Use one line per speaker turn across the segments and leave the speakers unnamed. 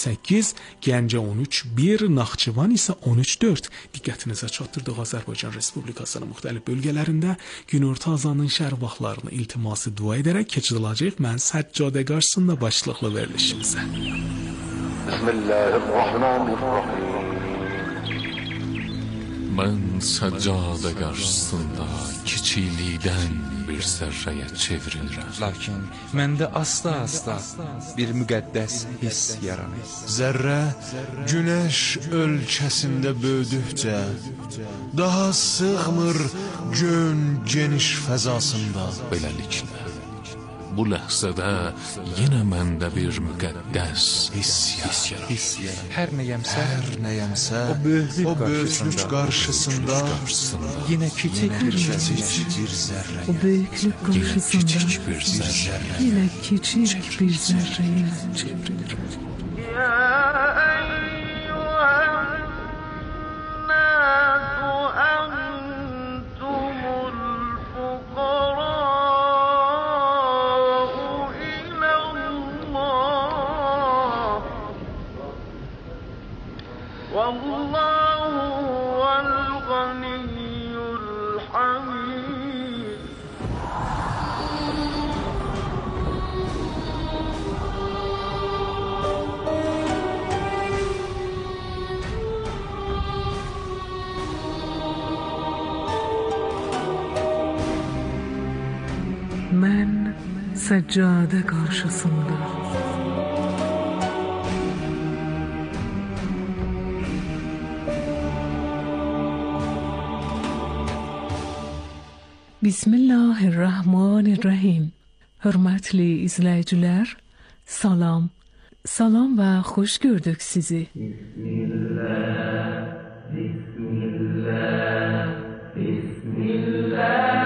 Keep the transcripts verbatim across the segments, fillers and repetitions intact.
səkkiz, Gəncə on üç bir, Naxçıvan isə on üç dörd. Diqqətinizə çatdırdıq Azərbaycan Respublikasının müxtəlif bölgələrində günorta azanın şəhər vaxtlarını iltiması dua edərək keçiriləcək mən səccadə qarşısında başlıqlı verilişimizə.
Bismillahirrahmanirrahim.
Mən səccadə qarşısında kiçiklikdən bir zərrəyə çevrilirəm.
Lakin məndə asta-asta bir müqəddəs hiss yaranır.
Zərrə günəş ölkəsində böyüdükcə daha sığmır gön geniş fəzasında.
Beləliklə, bu ləhzədə yenə məndə bir müqəddəs hiss yaranır.
Hər nəyəmsə,
Hər nəyəmsə
o böyüklük
o böyüklük qarşısında
yenə kiçik bir
kiçik bir zərrə.
O büyüklük
Kiçik
karşısında
bir zərrə.
yine küçük bir zerreye çevrilir. Ben seccade karşısında Bismillahirrahmanirrahim. Hörmətli izləyicilər, salam. Salam və xoş gördük sizi. Bismillah, Bismillah, Bismillah.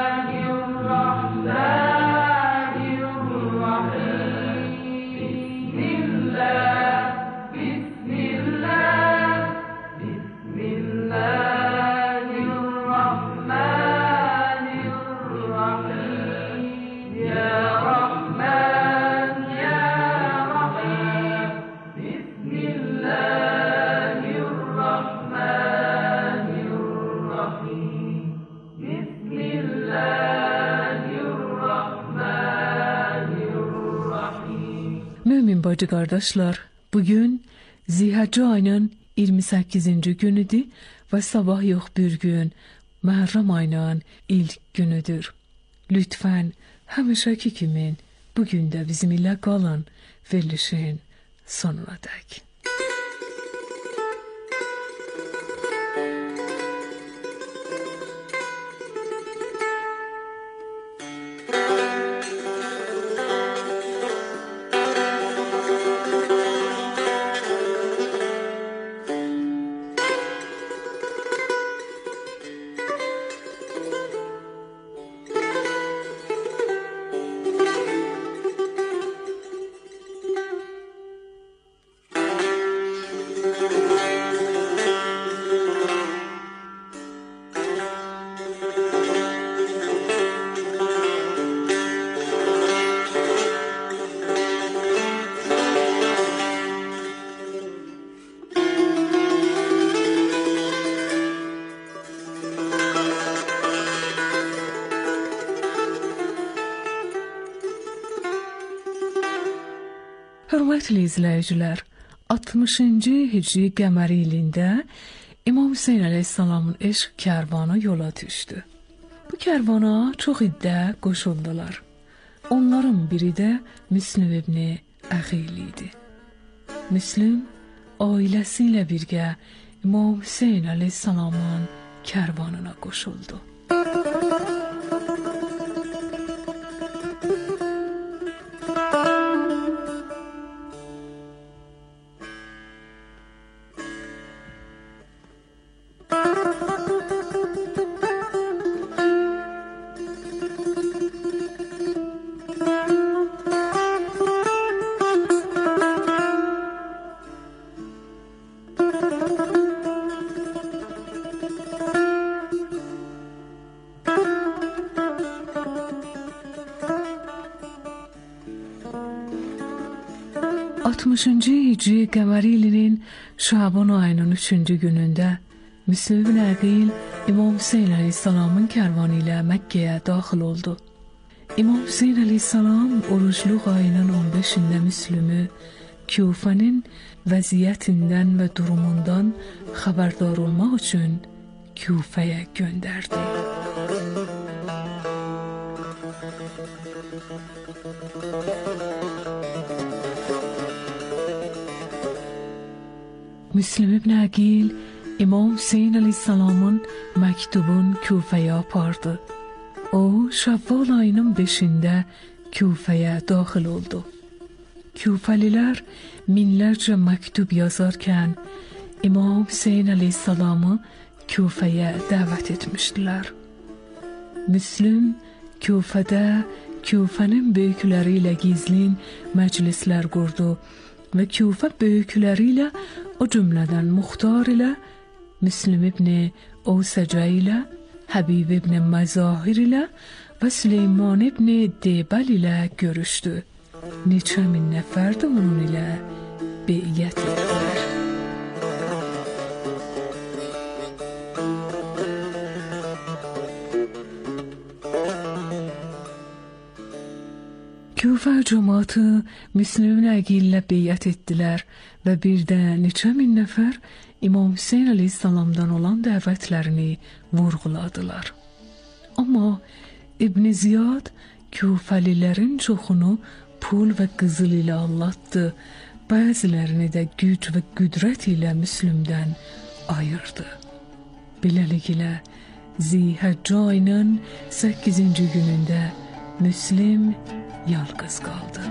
Mümin bacı qardaşlar, bugün Zilhəccə ayının iyirmi səkkizinci günüdür və sabah yox bir gün Məhərrəm ayının ilk günüdür. Lütfən həmişəki kimi bugün də bizimlə qalın verilişin sonuna dək. Hörmətli izləyicilər, altmışıncı Hicri qəməri ilində İmam Hüseyn əleyhissalamın eşq kərvanı yola düşdü. Bu kərvana çox iddə qoşuldular. Onların biri də Müslüm ibn Əqil idi. Müslüm ailəsi ilə birgə İmam Hüseyn əleyhissalamın kərvanına qoşuldu. altmışıncı Hicri Qəməri ilinin Şaban ayının üçüncü günündə Müslim ibn Əqil İmam Hüseyn əleyhissalamın kərvanı ilə Məkkəyə daxil oldu. İmam Hüseyn əleyhissalam orucluq ayının on beşində Müslümü Küfənin vəziyyətindən və durumundan xəbərdar olmaq üçün Küfəyə göndərdi. Müslim ibn Əqil İmam Hüseyn əleyhissalamın məktubun Küfəyə apardı. O, Şəvval ayının beşində Küfəyə daxil oldu. Küfəlilər minlərcə məktub yazarkən İmam Hüseyn əleyhissalamı Küfəyə dəvət etmişdilər. Müslim Küfədə Küfənin böyükləri ilə gizlin məclislər qurdu və Küfə böyükləri ilə, o cümlədən Muxtar ilə, Müslim ibn Osəcə ilə, Həbib ibn Məzahir ilə və Süleyman ibn Debəl ilə görüşdü. Neçə min nəfər də onun ilə beyət etdilər. Küfə cəmaatı Müslim ibn Əqil ilə beyət etdilər və bir də neçə min nəfər İmam Hüseyn əleyhissalamdan olan dəvətlərini vurğuladılar. Amma İbn Ziyad Küfəlilərin çoxunu pul və qızıl ilə allatdı, bəzilərini də güc və qüdrət ilə Müslümdən ayırdı. Beləliklə, Zilhəccə ayının səkkizinci günündə Müslim yalqız qaldı.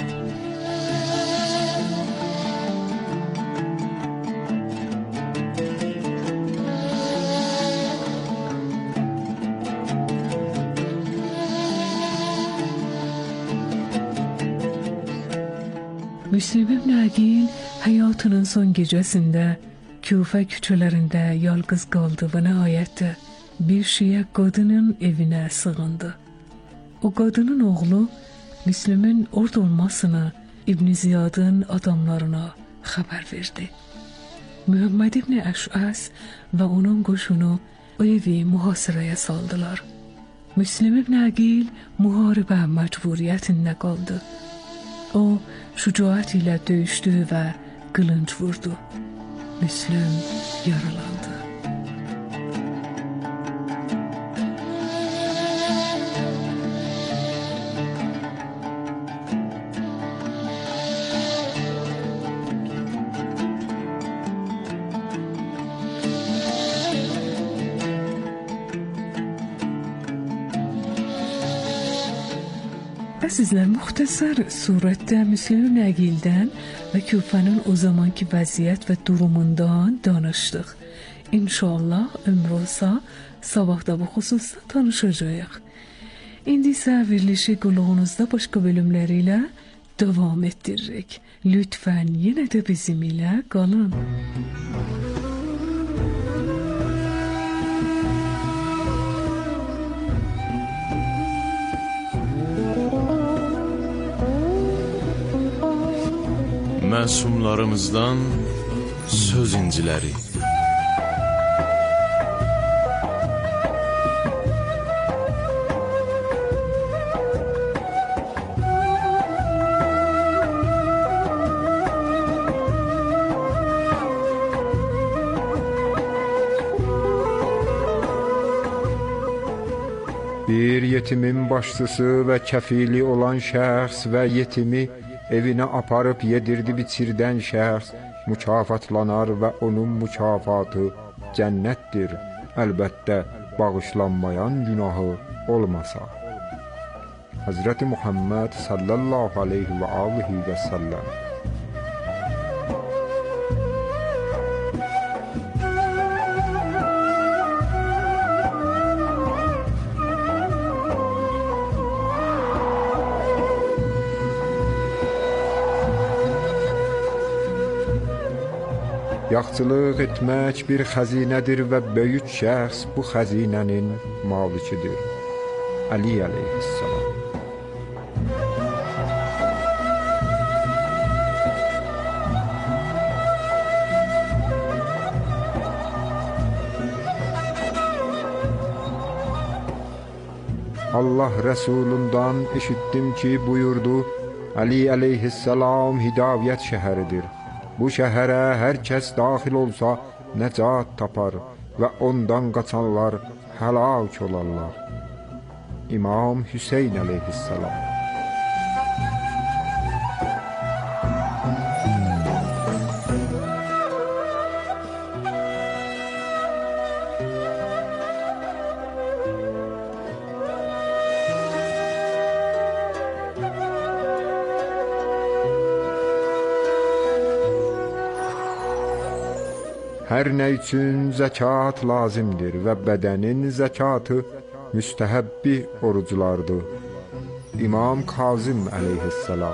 Müslim ibn Əqil həyatının son gecəsində Küfə küçələrində yalqız qaldı və nəhayət bir şiə qadının evinə sığındı. O qadının oğlu Müslümün orada olmasını İbn Ziyadın adamlarına xəbər verdi. Muhammed ibn Əşəs və onun qoşunu o evi mühasirəyə saldılar. Müslim ibn Əqil müharibə məcburiyyətində qaldı. O, şücaət ilə döyüşdü və qılınc vurdu. Müslüm yaralandı. Əzizlər, müxtəsər surətdə Müslim ibn Əqildən və Küfənin o zamanki vəziyyət və durumundan danışdıq. İnşallah ömrü olsa sabah da bu xüsusda tanışacağıq. İndi isə verilişi qulağınızda başqa bölümləri ilə davam etdiririk. Lütfən yenə də bizim ilə qalın.
Məsumlarımızdan söz inciləri.
Bir yetimin başçısı və kəfili olan şəxs və yetimi evinə aparıb yedirdi biçirdən şəxs mükafatlanar və onun mükafatı cənnətdir. Əlbəttə, bağışlanmayan günahı olmasa. Hazreti Muhammed sallallahu aleyhi və alihi və səlləm. Yaxçılıq etmək bir xəzinədir və böyük şəxs bu xəzinənin malikidir. Ali əleyhissalam. Allah Rəsulundan eşitdim ki, buyurdu, Ali əleyhissalam hidayət şəhəridir. Bu şəhərə hər kəs daxil olsa nəcat tapar və ondan qaçanlar həlak olarlar. İmam Hüseyn əleyhissalam. Hər nə üçün zəkat lazımdır və bədənin zəkatı müstəhəbbi oruclardır. İmam Kazım əleyhissalam.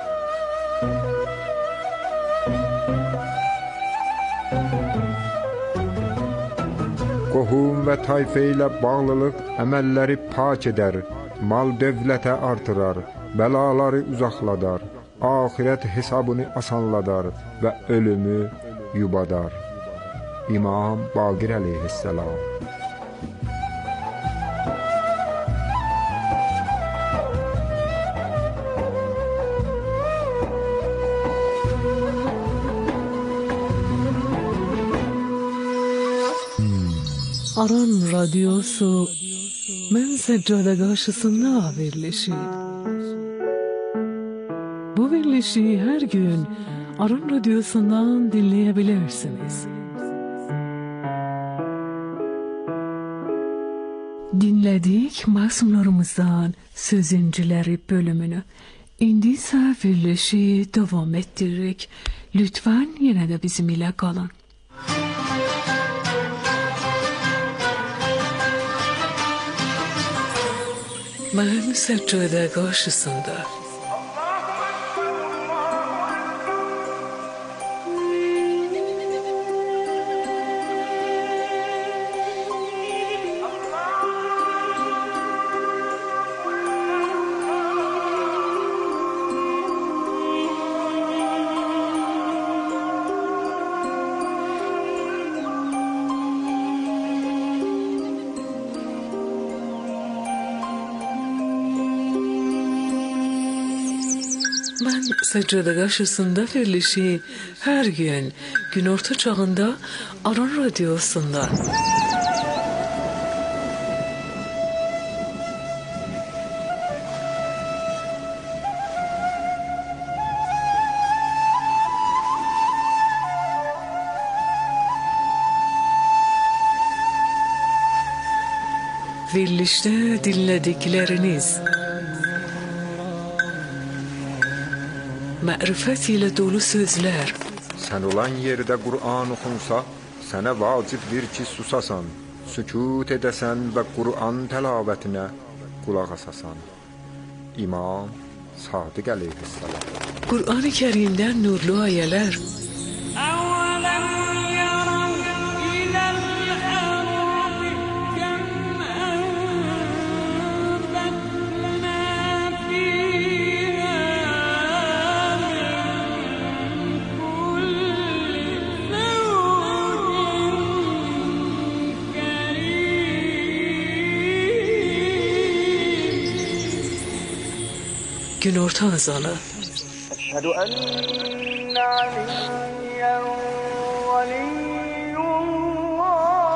Qohum və tayfə ilə bağlılıq əməlləri pak edər, mal dövlətə artırar, bəlaları uzaqladar, axirət hesabını asanladar və ölümü yubadar. İmam Baqir əleyhissalam.
Aran radyosu mən səccada qarşısında verilişi. Bu verilişi hər gün Aran radyosundan dinləyebilirsiniz. Dinledik masumlarımızdan Sözüncüleri bölümünü. İndi ise verilişi devam ettirdik. Lütfen yine de bizimle kalın. Ben seccade karşısında Ben seccade karşısında verilişi her gün günorta çağında Aran Radyosu'nda. Verilişte dinledikleriniz mərifət ilə dolu sözlər.
Sən olan yerdə Qur'an oxunsa, sənə vacibdir ki, susasan, sükut edəsən və Qur'an təlavətinə qulaq asasan. İmam Sadiq əleyhissalam.
Qur'an-ı Kərimdən nurlu ayələr. Günorta azanı.
Əşhədü enne aliyyen veliyyullah.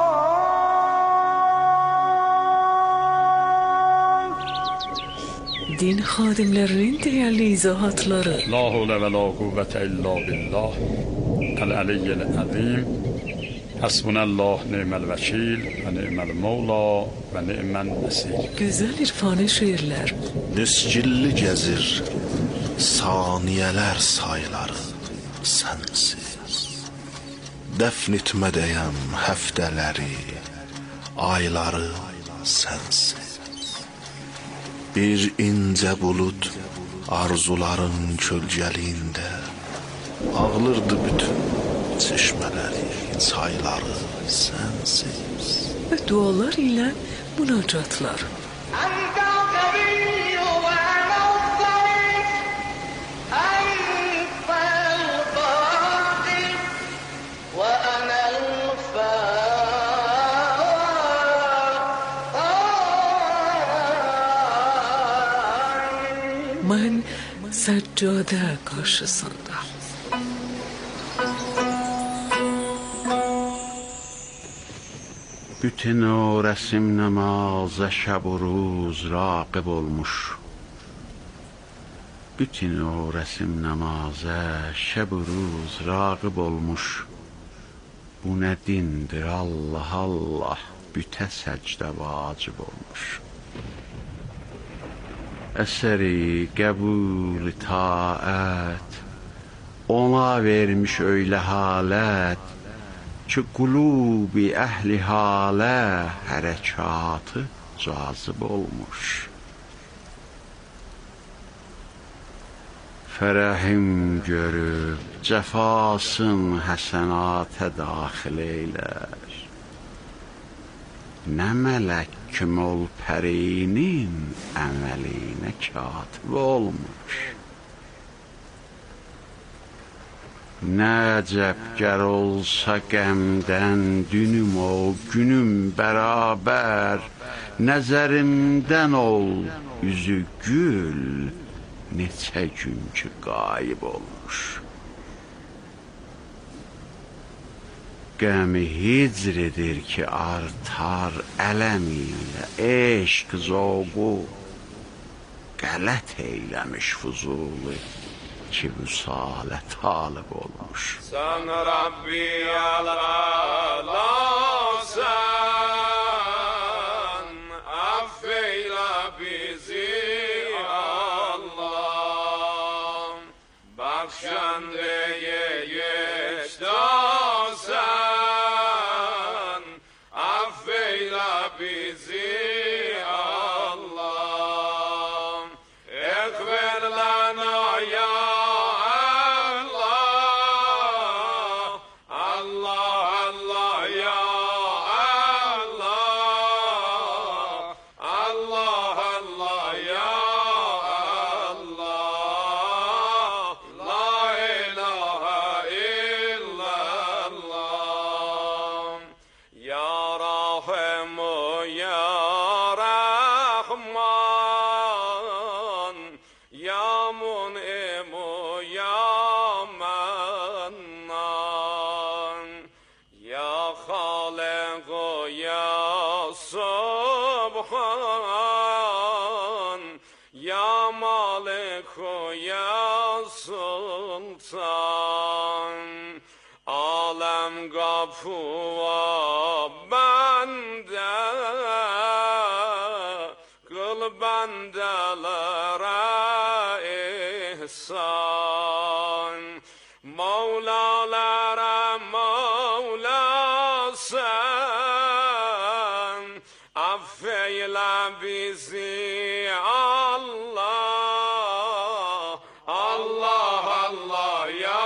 Din xadimlərinin dəyərli izahatları.
La havle ve la kuvvete illa billah. El-aliyyil azim. Hasbunallah ni'mel vekil ve ni'mel mevla ve ni'men nesir.
Güzel irfani şiirlər.
Nüscilli gəzir saniyələr sayları sənsiz. Dəfn etmədəyəm həftələri, ayları sənsiz. Bir incə bulud arzuların kölgəliyində ağlırdı bütün çeşmələri, çayları sənsiz.
Və dualar ilə münacatlar. من سجاده karşısında.
Bütün o resim namaza şab و روز raqib olmuş. Bütün o resim namaza şab و روز raqib olmuş. Bu ne dindir Allah Allah, büte səcdə vacib olmuş. Əsəri qəbul itaət ona vermiş öyle halət ki qulubi əhli halə hərəkatı cazib olmuş. Fərəhim görüb cəfasın həsənatə daxil eylər. Nə mələk kim ol pərinin əməlinə katib olmuş. Nə əcəb gər olsa qəmdən dünüm o günüm bərabər, nəzərimdən ol üzü gül, neçə gün ki qayib olmuş. Qəmi hicridir ki artar ələm ilə, eşq zoğu qələt eyləmiş Fuzuli ki vüsalə talib olmuş.
Sən Rabbi Allah'san, affeyle bizi Allah, bakşandeye geçtasan, affeyle bizi Allah, ekber lana ya Fuva bende, kıl bendelere ihsan, Mevlalara Mevla sen, affeyle bizi Allah, Allah Allah ya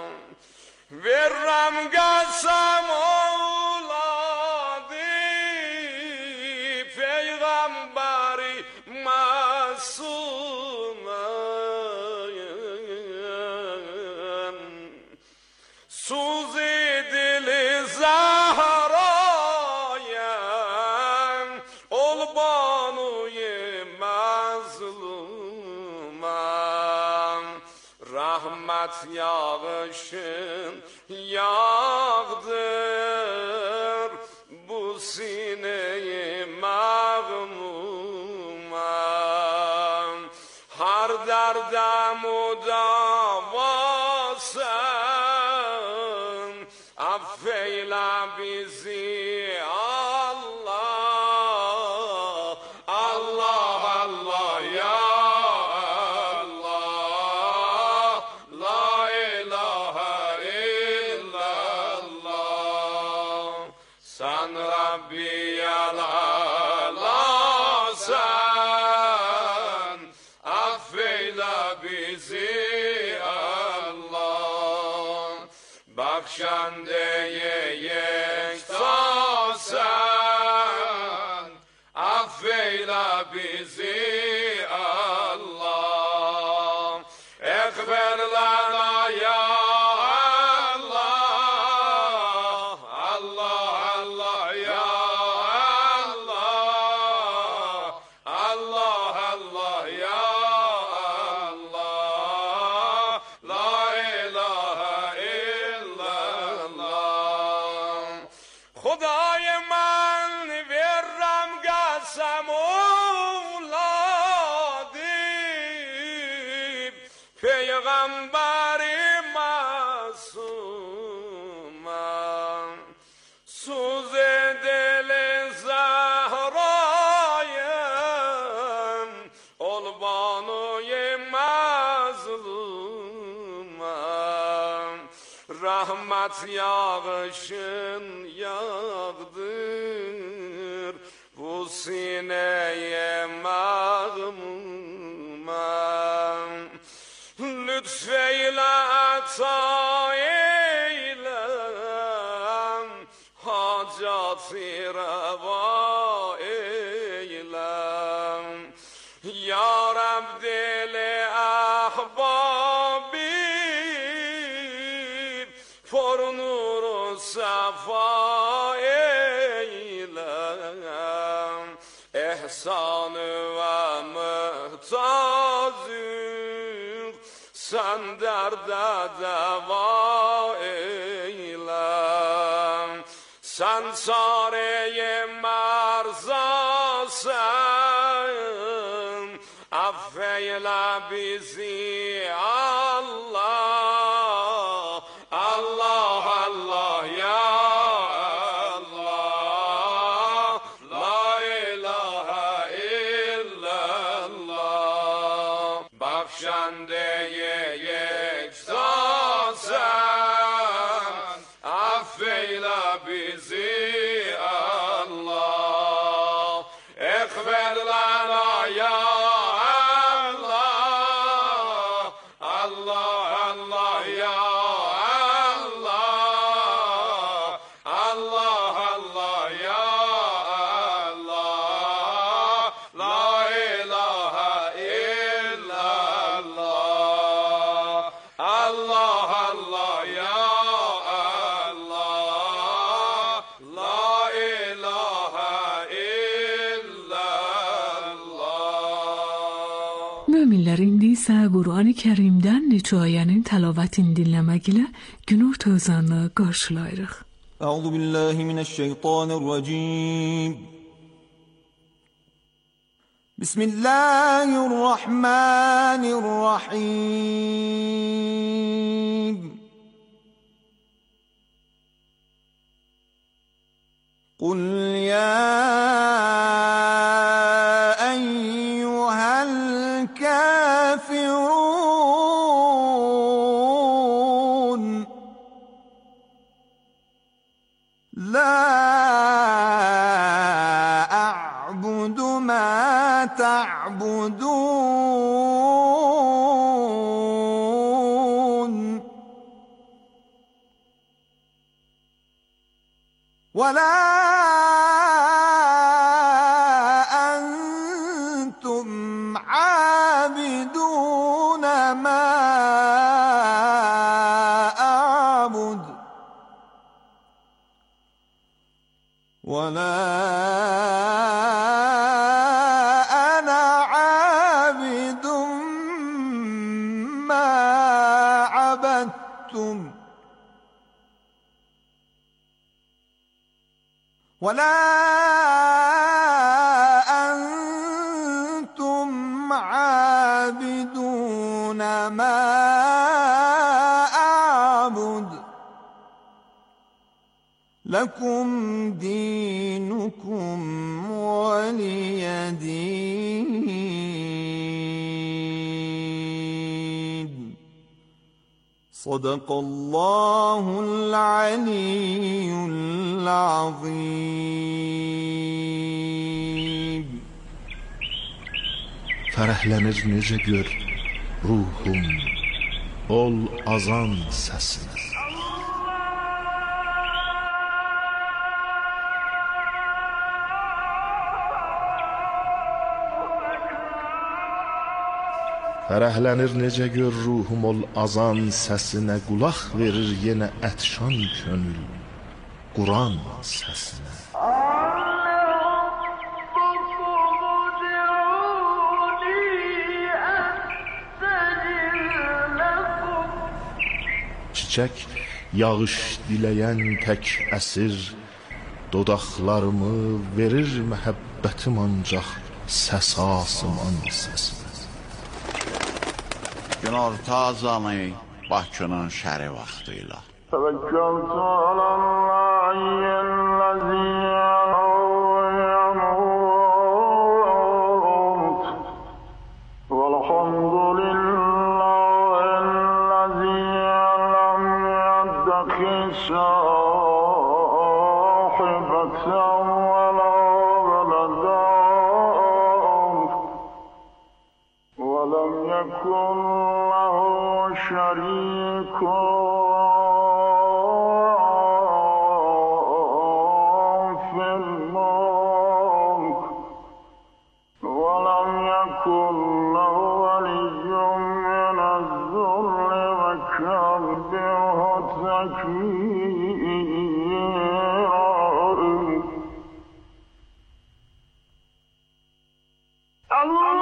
Verram gasam oğladı سوزی دل زهرایم ol بانوی مظلومم rahmet yağışın yağdır bu sineyi mağmumam har derdem o davasın affeyle bizi Allah Allah Allah ya Bakşandeye yektasen affeyle bizi Allah ekber lana ya Allah Allah Allah ya Allah Allah Allah ya Allah la ilahe خدای من ورم قسم اولادیم پیغمبری معصومم سوز دل زهرایم ol بانوی مظلومم rahmet yağışın yağdır bu sineye mağmumam lütfeyle ata eyle hacatı reva eyle ya Rab dili ahbabi for nur safa eyle ihsanı ve muhtacım sen derde deva eyle sen çareye merzasın affeyle bizi Allah Allah Allah ya Allah la ilahe illallah bakşandeye yektasen affeyle bizi Allah ekber lana ya Allah Allah Allah ya
Möminlər indi isə Qur'an-ı Kərimdən neçə ayənin təlavətini dinləmək ilə gün ortazanı qarşılayırıq.
Əuzu billahi mineşşeytanirracim. Bismillahirrahmanirrahim. Qul ya الكافرون لا أعبد ما تعبدون ولا عابدون ما أعبد ولا أنتم عابدون ما أعبد لكم دينكم ولي دين. صدق الله العلي العظيم.
Fərəhlənir necə gör ruhum, ol azan səsinə. Fərəhlənir necə gör ruhum, ol azan səsinə. Qulaq verir yenə ətşan könül Quran səsinə. Çiçək yağış diləyən tək əsir, dodaqlarımı verir məhəbbətim ancaq səs asıman səsinə.
Günorta azanı Bakının şəri vaxtıyla.
Təvəkkəltü aləllahiyyəl-ləzi yəmut vəlhamdülillahəl-ləzi ləm yəddəxi sahibətən və la vələdən və ləm yəkun شريك في الملك ولم يكن له ولي من الذل وكبره تكبيرا. الله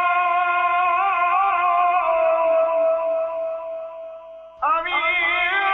Amin.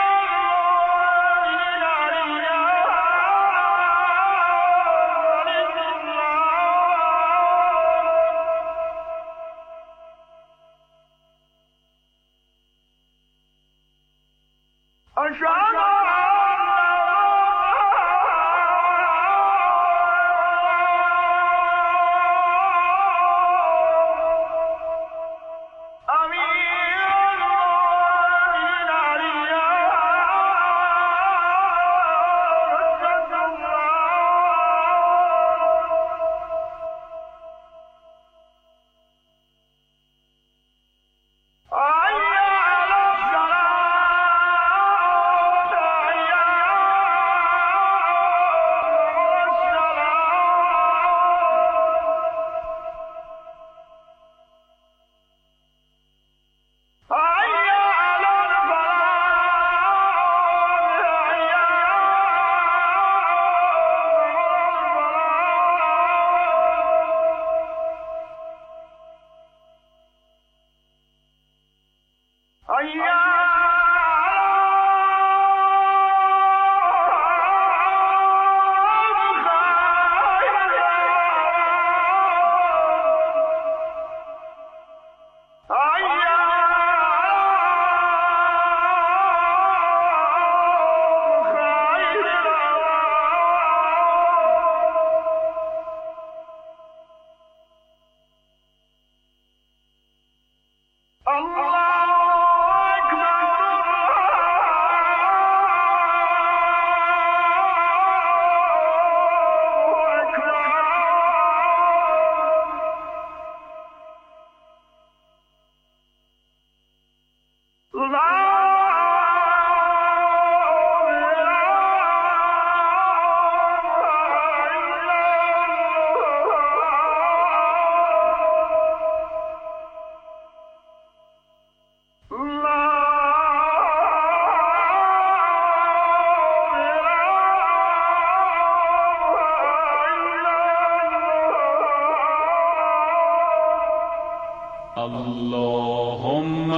اللهم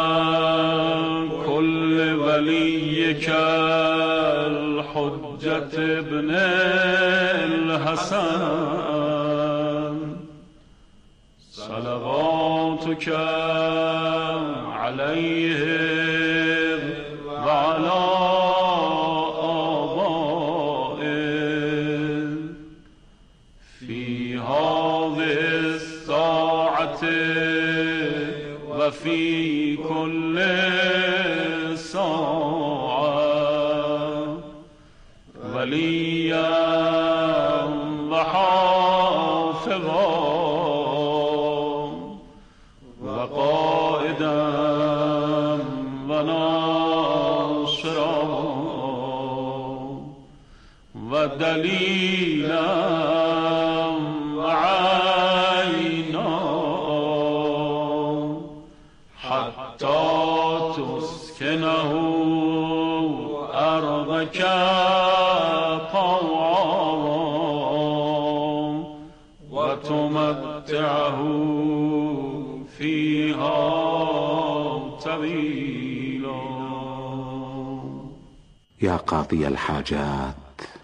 كل وليك الحجة ابن الحسن صلواتك عليه وعلى آبائه في هذه الساعة وفي كل ساعة وليا وحافظا وقائدا وناصرا ودليلا وعينا حتى تسكنه أرضك طوعا وتمتعه فيها طويلا.
يا قاضي الحاجات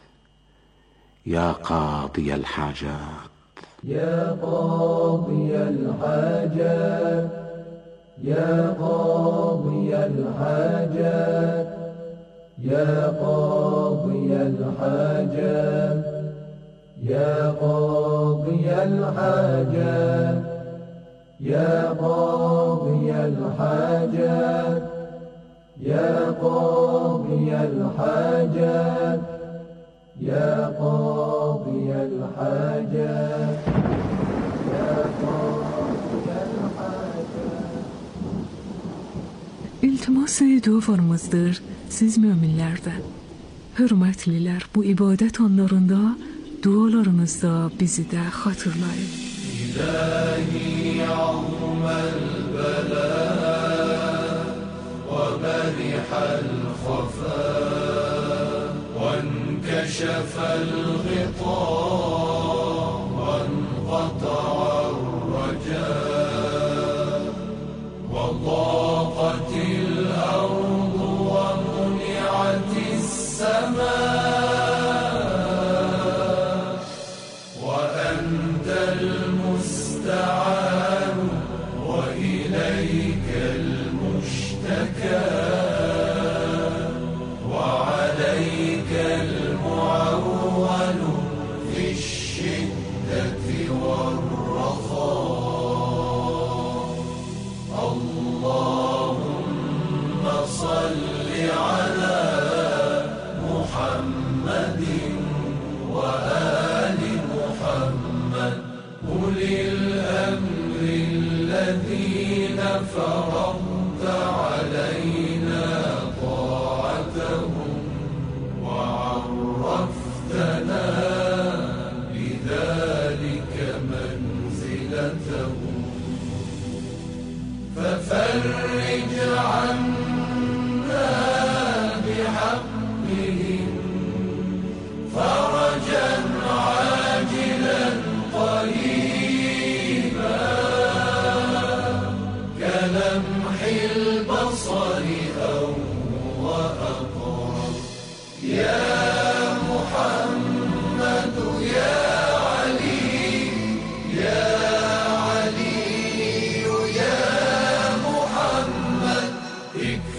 يا قاضي الحاجات
يا قاضي الحاجات يا قاضي الحاجات يا قاضي الحاجات يا قاضي الحاجات يا قاضي الحاجات يا قاضي الحاجات يا قاضي الحاجات يا قاضي الحاجات.
İltimas dualarımızdır siz müminlərdən. Hörmətlilər, bu ibadət anlarında dualarınızda bizi də xatırlayın.
İlahi azmel bela ve berihal khafa وانكشف الغطاء وانقطع الرجاء وضاقت الأرض ومنعت السماء وأنت المستعان وإليك المشتكى وعليك المعول في الشدة والرخاء. اللهم صل على محمد وآل محمد أولي الأمر الذين فرضت علينا طاعتهم وعرفتنا بذلك منزلتهم ففرج عنا بحقهم فرجا عاجلا قريبا كلمح البصر أو وأقرب. يا محمد يا علي يا علي يا محمد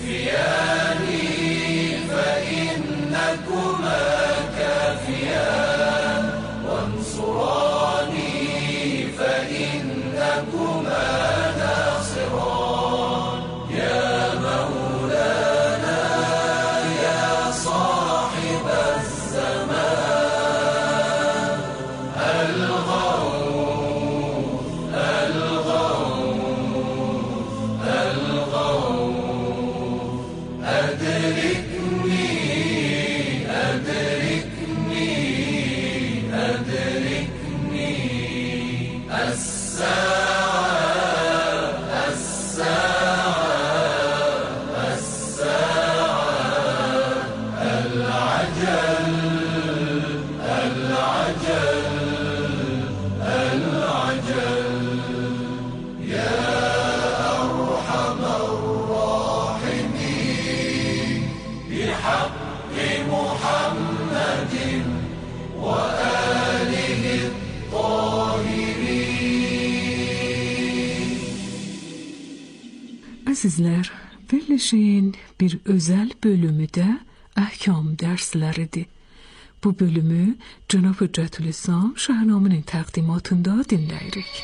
Əzizlər, birləşin bir özəl bölümü də əhkam dərsləridir. Bu bölümü Cənab Hüccətülislam Şahnamənin təqdimatında dinləyirik.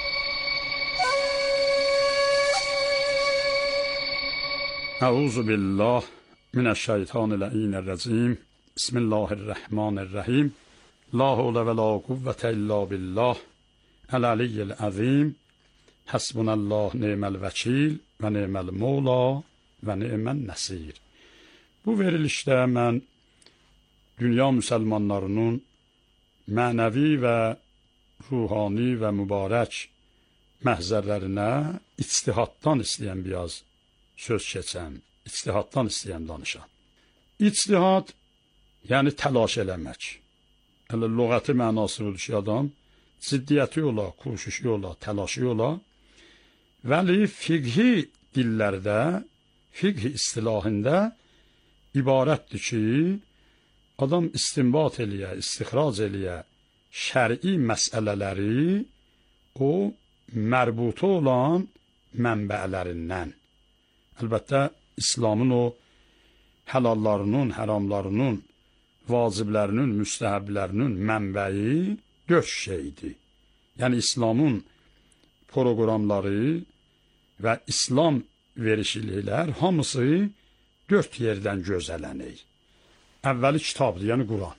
Əuzu billah minəşşeytanirracim. Bismillahirrahmanirrahim. La havle ve la kuvvete illa billah. El-aliyyil azim. Hasbunallah ni'mel vekil və ni'məl mevla və ni'mən nəsir. Bu verilişdə mən dünya müsəlmanlarının mənəvi və ruhani və mübarək məhzərlərinə ictihaddan istəyən biraz söz keçəm, ictihaddan istəyən danışam. İctihad, yəni təlaş eləmək. Elə lüğəti mənası budur ki, adam ciddiyyəti ola, koşuşu ola, təlaşı ola. Vəli fiqhi dillərdə, fiqhi istilahında ibarətdir ki, adam istinbat eləyə, istixrac eləyə şəri məsələləri o mərbutu olan mənbələrindən. Əlbəttə, İslamın o həlallarının, həramlarının, vaciblərinin, müstəhəblərinin mənbəyi dörd şeydir. Yəni, İslamın proqramları və İslam verişiliklər hamısı dörd yerdən gözələnir. Əvvəli kitabdır, yəni Quran.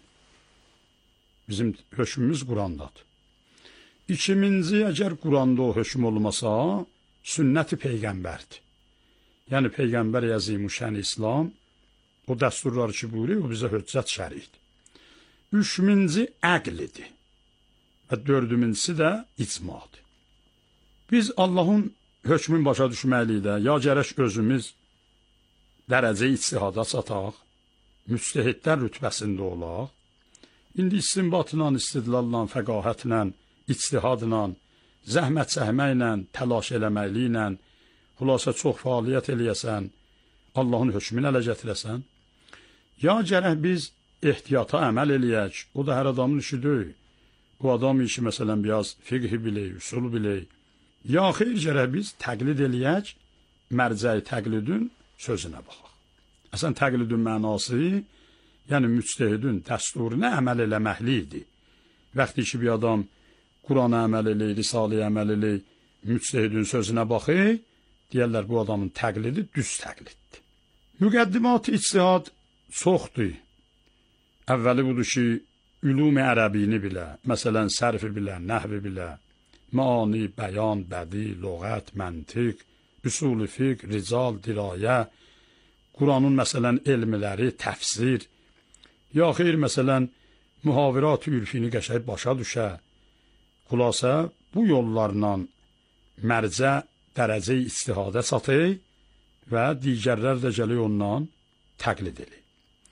Bizim hökmümüz Qurandadır. İkinci, əgər Quranda o hökm olmasa, sünnət-i Peyğəmbərdir. Yəni, Peyğəmbər Əzimüşşən İslam o dəsturlar ki, buyuruyor, o bizə höccət şəridir. Üçüncü, əqlidir. Və dördüncüsü də icmadır. Biz Allahın hökmün başa düşməliyik də, ya gərək özümüz dərəcə ictihada çataq, müctəhidlər rütbəsində olaq. İndi istinbatla, istidlalla, fəqahətlə, ictihadla, zəhmət çəkməklə, təlaş eləməkliklə, xülasə çox fəaliyyət eləyəsən, Allahın hökmünü ələ gətirəsən. Ya gərək biz ehtiyata əməl eləyək, o da hər adamın işi deyil. O adam işi məsələn biraz fiqhi bilək, usul bilək. Ya xeyr, gərək biz təqlid eləyək, mərcəyi təqlidin sözünə baxaq. Əsən təqlidin mənası, yəni müctəhidin dəsturuna əməl eləməklidir. Vaxtı ki, bir adam Qurana əməl eləyir, Risaləyə əməl eləyir, müctəhidin sözünə baxır, deyərlər bu adamın təqlidi düz təqliddir. Müqəddimat-ı ictihad çoxdur. Əvvəli budur ki, ülum-i ərəbini bilə, məsələn, sərfi bilə, nəhvi bilə, maani, bəyan, bədi, lüğət, məntiq, üsul-i fiqh, rical, dirayə, Quranın məsələn elmləri, təfsir, ya xeyr məsələn mühavirat-ı ürfini qəşəng başa düşə. Xülasə bu yollarla mərcə dərəcə ictihadə çatır və digərlər də gəlir ondan təqlid edir.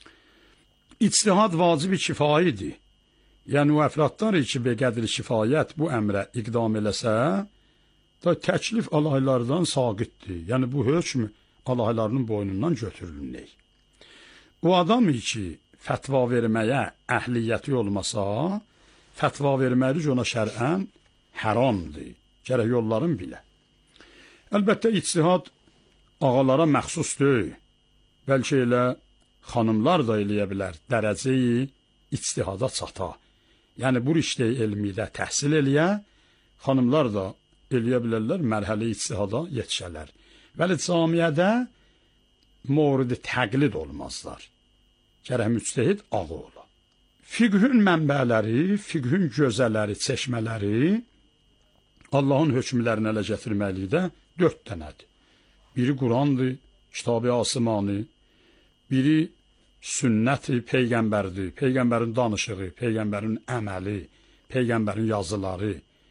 İctihad vacibi kifayidir. Yəni o əfradlar ki, beqədri kifayət bu əmrə iqdam eləsə, da təklif alaylardan saqitdir. Yəni bu hökm alaylarının boynundan götürülür. O adam ki, fətva verməyə əhliyyəti olmasa, fətva verməli ona şərən haramdır. Gərək yolların bilə. Əlbəttə, ictihad ağalara məxsus deyil. Bəlkə elə xanımlar da eləyə bilər, dərəcəyi ictihada çata. Yəni, bu riştə elmidə təhsil eləyə, xanımlar da eləyə bilərlər, mərhələ ictihada yetişələr. Vəli camiyyədə moridi təqlid olmazlar. Gərək müctəhid ağı ola. Fiqhün mənbələri, fiqhün gözələri, çeşmələri Allahın hökmlərini ələ gətirməlikdə dörd dənədir. Biri Qurandır, kitab-ı asmanı, biri sünnət-i Peyğəmbərdir, Peyğəmbərin danışığı, Peyğəmbərin əməli, Peyğəmbərin yazıları,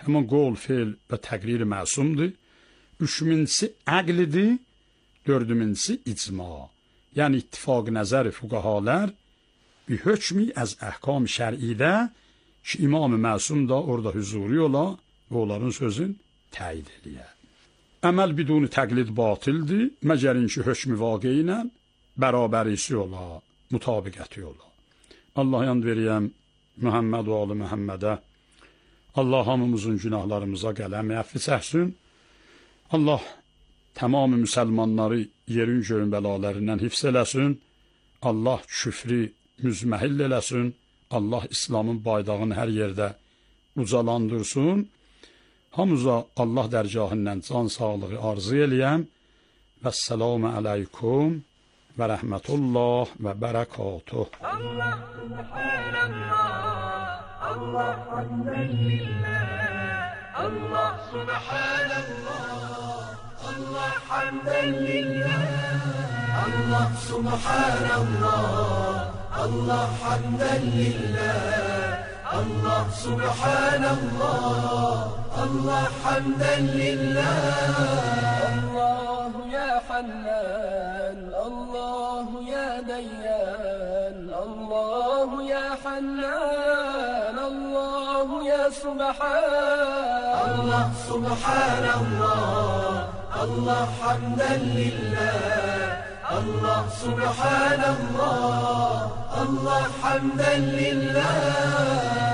Həmin qol, fe'l və təqrir məsumdur. Üçüncüsü əqlidir. Dördüncüsü icma. Yəni ittifaq nəzər fuqahalar bir hökmi az əhkam şər'idə ki, İmam Məsum da orada huzuri ola və onların sözün təyid eləyə. Əməl biduni təqlid batildir, məgər inki hökmü vaqe ilə bərabərisi ola, mutabiqəti ola. Allah yand veriyəm Muhammed və Ali Muhammedə. Allah hamımızın günahlarımıza qələm əfvi çəksin. Allah tamam müsəlmanları yerin göyün bəlalarından hifz eləsin. Allah küfrü müzməhill eləsin. Allah İslamın bayrağını hər yerdə ucalandırsın. Hamıza Allah dərgahından can sağlığı arzu eləyəm. Vəssalamu aleykum və rəhmətullah və bərəkatuh.
Allah subhanallah, Allah hamdən lillah, Allah subhanallah, Allah hamdən lillah, Allah subhanallah, Allah hamdən lillah, Allah subhanallah, Allah hamdən lillah. Allah ya Hannan, Allah ya Dayyan, Allah ya Hannan, Allah ya Subhan. Allah subhanallah, Allah hamdən lillah, Allah subhanallah, Allah hamdən lillah.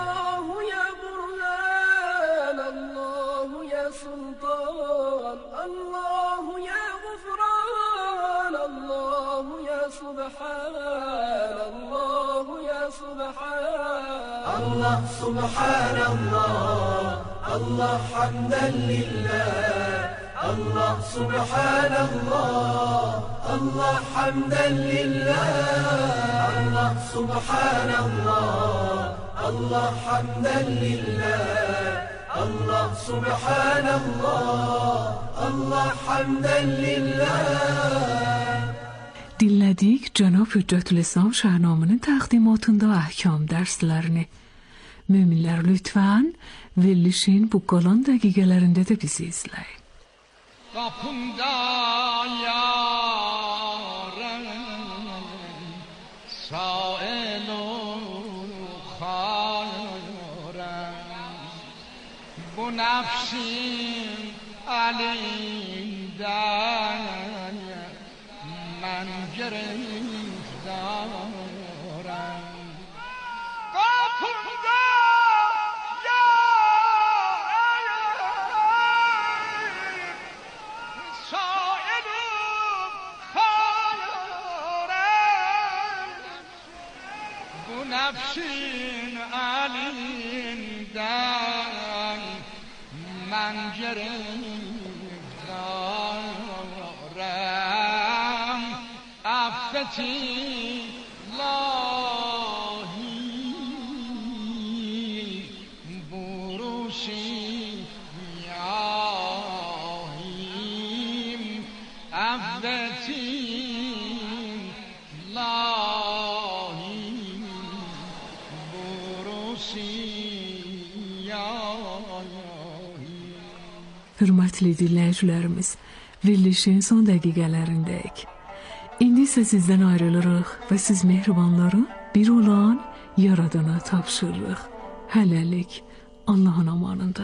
سلطان الله يا غفران الله يا سبحان الله يا سبحان الله سبحان الله الله حمدا لله الله سبحان الله الله حمدا لله الله سبحان الله الله حمدا لله الله سبحان الله الله حمدا لله.
Dinlədik Cənab Hüccətülislam Şəhnamının təqdimatında əhkam dərslərini. Müminlər lütfən verilişin bu qalan dəqiqələrində də bizi izləyin.
Qapımda yarəm sailun xarəm bu nəfsim əlindən mən giriftarəm. Qapımda yarəm sailun xarəm bu nəfsim əlindən من گرفتارم عفتی لاهی بروشی یاهیم عفتی لاهی بروشی
Hörmətli dinləyicilərimiz, verilişin son dəqiqələrindəyik. İndi isə sizdən ayrılırıq və siz mehribanları bir olan Yaradana tapşırırıq. Hələlik Allahın amanında.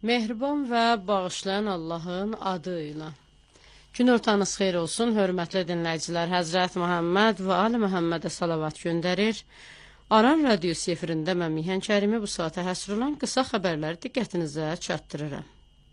Mehriban və bağışlayan Allahın adı ilə. Günortanız xeyir olsun, hörmətli dinləyicilər. Həzrət Məhəmməd və Ali Məhəmmədə salavat göndərir. Aran radiosu efirində mən Mihan Kərimi bu saata həsr olan qısa xəbərləri diqqətinizə çatdırıram.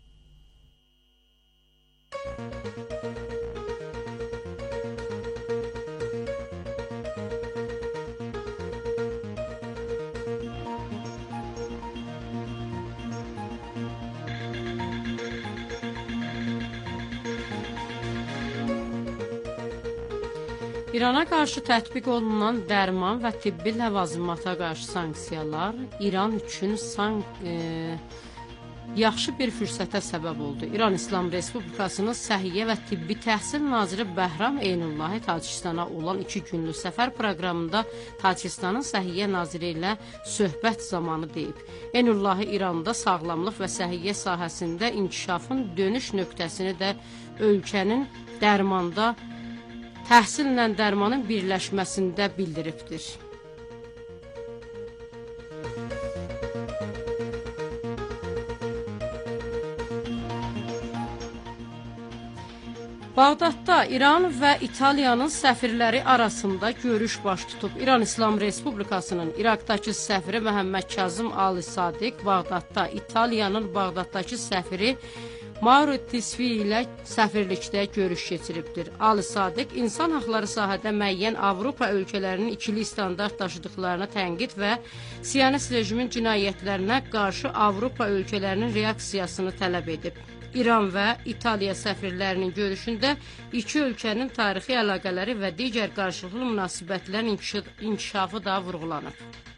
İrana qarşı tətbiq olunan dərman və tibbi ləvazımata qarşı sanksiyalar İran üçün san, e, yaxşı bir fürsətə səbəb oldu. İran İslam Respublikasının Səhiyyə və Tibbi Təhsil Naziri Bəhram Eynullahi Tacikistana olan iki günlük səfər proqramında Tacikistanın Səhiyyə Naziri ilə söhbət zamanı deyib. Eynullahi İranda sağlamlıq və səhiyyə sahəsində inkişafın dönüş nöqtəsini də ölkənin dərmanda təhsillə dərmanın birləşməsində bildiribdir. Bağdadda İran və İtaliyanın səfirləri arasında görüş baş tutub. İran İslam Respublikasının İraqdakı səfiri Məhəmməd Kazım Ali Sadiq Bağdadda, İtaliyanın Bağdaddakı səfiri Mauro Tisvi ilə səfirlikdə görüş keçiribdir. Ali Sadiq, insan haqları sahədə müəyyən Avropa ölkələrinin ikili standart daşıdıqlarına tənqid və Siyonist rejimin cinayətlərinə qarşı Avropa ölkələrinin reaksiyasını tələb edib. İran və İtaliya səfirlərinin görüşündə iki ölkənin tarixi əlaqələri və digər qarşılıqlı münasibətlərin inkişafı da vurğulanıb.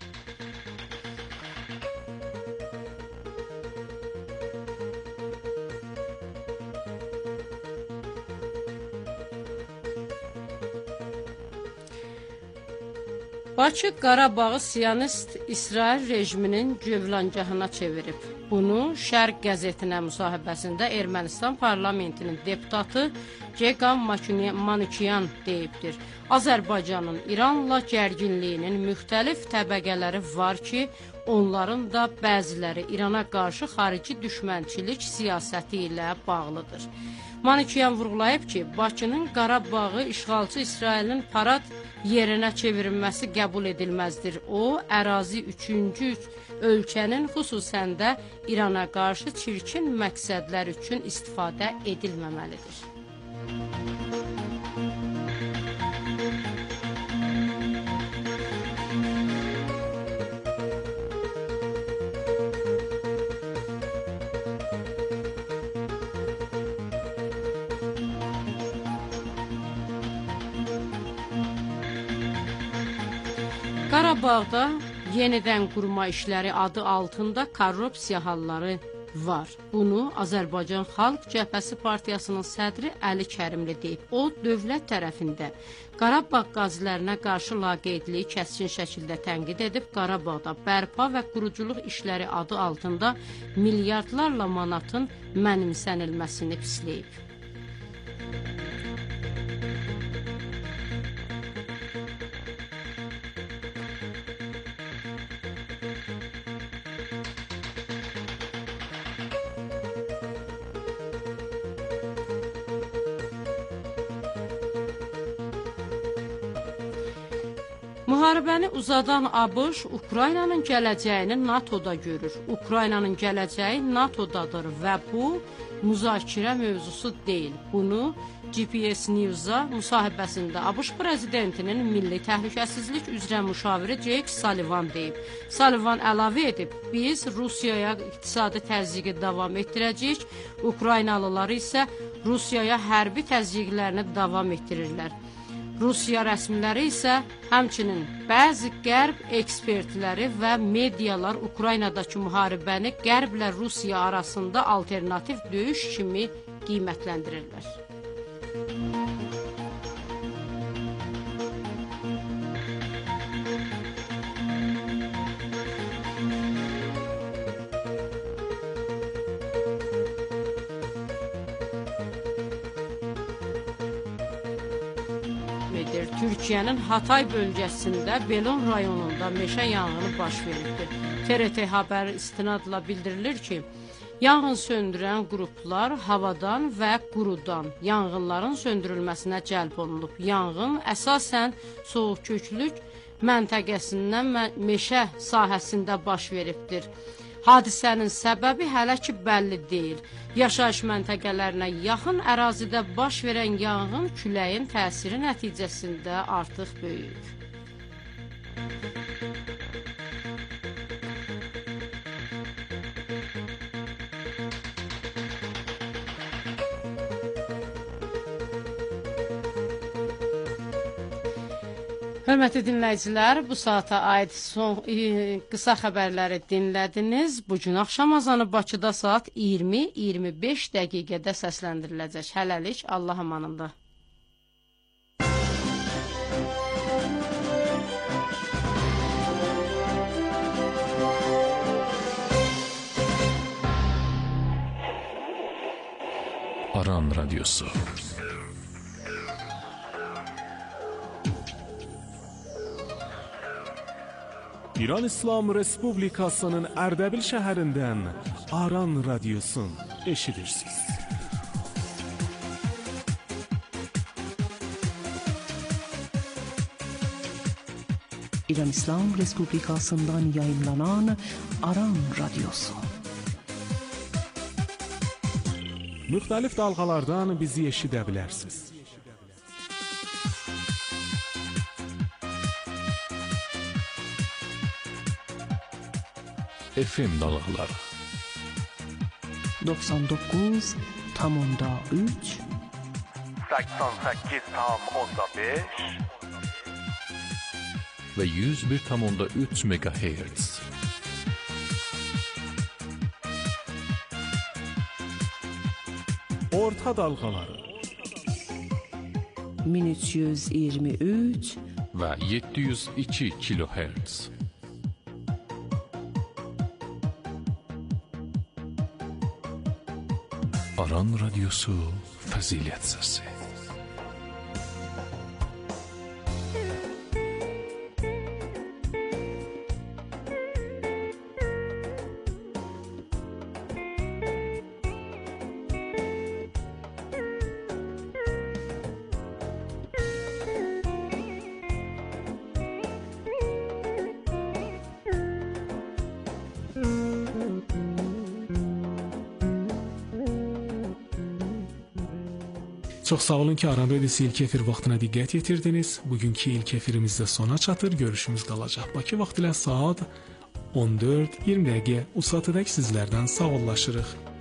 Bakı Qarabağı Siyonist İsrail rejiminin gövləncahına çevirib. Bunu Şərq qəzetinə müsahibəsində Ermənistan parlamentinin deputatı Ceqam Manukyan deyibdir. Azərbaycanın İranla gərginliyinin müxtəlif təbəqələri var ki, onların da bəziləri İrana qarşı xarici düşmənçilik siyasəti ilə bağlıdır. Manukyan vurğulayıb ki, Bakının Qarabağı işğalçı İsrailin parad yerinə çevirilməsi qəbul edilməzdir. O, ərazi üçüncü ölkənin xüsusən də İrana qarşı çirkin məqsədlər üçün istifadə edilməməlidir. Qarabağda yenidən qurma işləri adı altında korrupsiya halları var. Bunu Azərbaycan Xalq Cəbhəsi Partiyasının sədri Əli Kərimli deyib. O, dövlət tərəfində Qarabağ qazilərinə qarşı laqeydliyi kəskin şəkildə tənqid edib, Qarabağda bərpa və quruculuq işləri adı altında milyardlarla manatın mənimsənilməsini pisləyib. Müharibəni uzadan ABŞ Ukraynanın gələcəyini NATOda görür. Ukraynanın gələcəyi NATOdadır və bu müzakirə mövzusu deyil. Bunu G P S News-a müsahibəsində ABŞ prezidentinin milli təhlükəsizlik üzrə müşaviri Jake Sullivan deyib. Sullivan əlavə edib, biz Rusiyaya iqtisadi təzyiqi davam etdirəcəyik, Ukraynalıları isə Rusiyaya hərbi təzyiqlərini davam etdirirlər. Rusiya rəsmiləri isə həmçinin bəzi qərb ekspertləri və medialar Ukraynadakı müharibəni qərblə Rusiya arasında alternativ döyüş kimi qiymətləndirirlər. Türkiyənin Hatay bölgəsində Belon rayonunda meşə yanğını baş veribdir. T R T xəbəri istinadla bildirilir ki, Yanğın söndürən qruplar havadan və qurudan yanğınların söndürülməsinə cəlb olunub. Yanğın əsasən soğukköklük məntəqəsindən meşə sahəsində baş veribdir. Hadisənin səbəbi hələ ki bəlli deyil. Yaşayış məntəqələrinə yaxın ərazidə baş verən yanğın küləyin təsiri nəticəsində artıq böyüyür. Hörmətli dinləyicilər, bu saata aid son e, qısa xəbərləri dinlədiniz. Bu gün axşam azanı Bakıda saat iyirmi iyirmi beş dəqiqədə səsləndiriləcək. Hələlik Allah amanında.
Aran Radyosu.
İran İslam Respublikasının Ərdəbil şəhərindən Aran Radyosun eşidirsiniz.
İran İslam Respublikasından yayımlanan Aran Radyosu.
Müxtəlif dalğalardan bizi eşidə bilərsiniz.
F M dalğaları
doksan doqquz tam onda üç
səksən səkkiz tam onda beş
və yüz bir tam onda üç megahertz.
Orta dalğaları
min üç yüz iyirmi üç
və yeddi yüz iki kilohertz. Aran Radyosu Fəzilət Səsi.
Çox sağ olun ki, Aran Radiosu ilk efir vaxtına diqqət yetirdiniz. Bugünkü ilk efirimizdə sona çatır. Görüşümüz qalacaq. Bakı vaxtı ilə saat on dörd iyirmi dəqiqə. O saatədək sizlərdən sağollaşırıq.